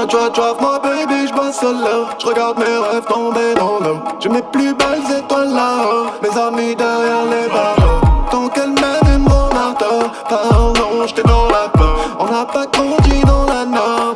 Drive my baby, j'bosse solo. J'regarde mes rêves tomber dans l'eau. J'ai mes plus belles étoiles là-haut, mes amis derrière les barreaux. Tant qu'elle mène mon marteau, pardon, j'étais dans la peau. On n'a pas grandi dans la norme.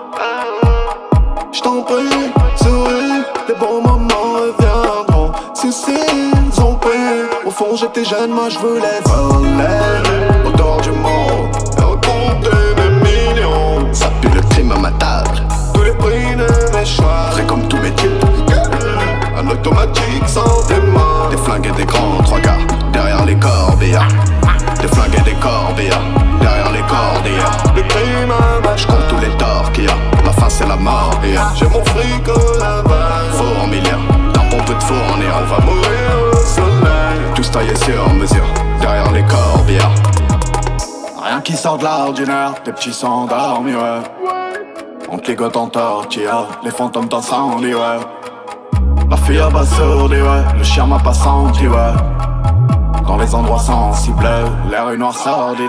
J't'en prie, souris, les bons moments reviendront. Si ils ont pris, au fond j'étais jeune, moi j'voulais voler autour du monde et recompter mes millions. Ça pue le crime à ma table, tous les prix de mes choix. Frais comme tous mes types, un automatique sans démon. Des flingues et des grands 3 gars derrière les corbillards. Des flingues et des corbillards derrière les corbillards. Le crime à ma compte tous les torts qu'il y a. La fin c'est la mort et j'ai mon fric là-bas. Faux en milliards, d'un bon peu de fournir. On va mourir au soleil, tous taillés sur mesure derrière les corbillards. Rien qui sort de l'ordinaire, des petits s'endormis, ouais. On te ligote en tortilla, les fantômes d'incendie, ouais. La fille abasourdie, ouais. Le chien m'a pas senti, ouais. Dans les endroits sensibles, l'air est noir sordide.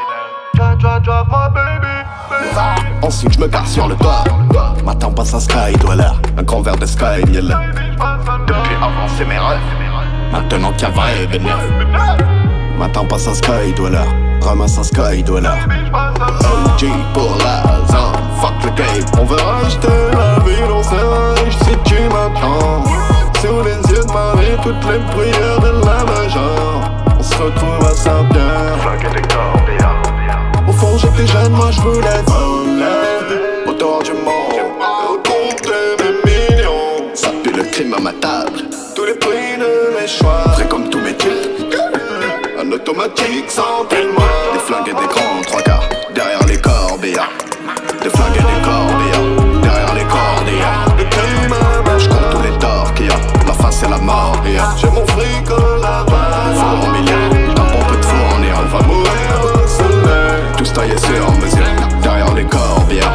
On sait que je me gare sur le toit. Matin passe un sky dweller, un grand verre de sky miel. Depuis avant c'est mes rêves, maintenant qu'il y a vrai venir. Matin passe un sky dweller, ramasse un sky dweller. OG pour la zone, fuck le game. On veut racheter la ville, on s'est riche si tu m'attends. Sous les yeux de Marie, toutes les prières de la majeure. On se retrouve à Saint-Pierre. Flingue et des corbillards. Au fond j'étais jeune, moi je voulais voler autour du monde, recompter mes millions. Ça pue le crime à ma table, tous les prix de mes choix. Frais comme tous mes types, un automatique sans témoin. Des flingues et des grands 3 gars derrière les corbillards. Des flingues et des corbillards derrière les corbillards. Le crime à ma compte tous les torts qu'il y a. La fin c'est la mort et j'ai mon fric là-bas. Faut en milliards, d'un bon peu de fournir. On va mourir au soleil, tous taillés sur mesure derrière les corbillards.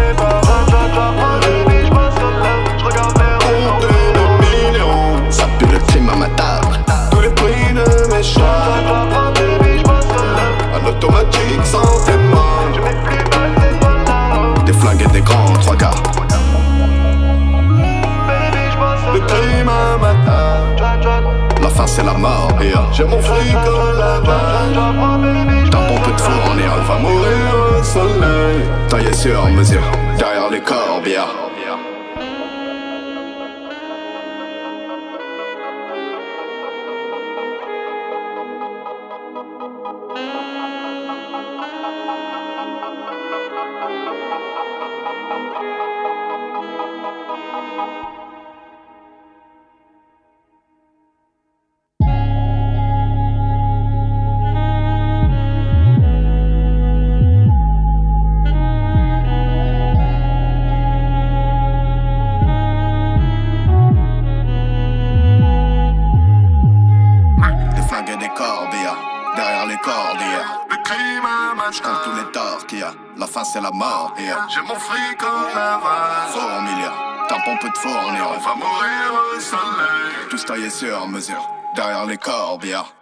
Ça pue le crime à ma table, tous les prix de mes choix. Un automatique sans témoin. Des flingues et des grands 3 gars. Le crime à ma table, la fin c'est la mort et j'ai mon fric là-bas. D'un bon peu de fournir, on va mourir au soleil, taillé sur mesure derrière les corbillards. Derrière les corbillards. Le crime à ma compte tous les torts qu'il y a. La fin c'est la mort et j'ai mon fric en aval. Faux en milliards, d'un bon peu de fournir. On va mourir au soleil, tous taillés sur mesure derrière les corbillards.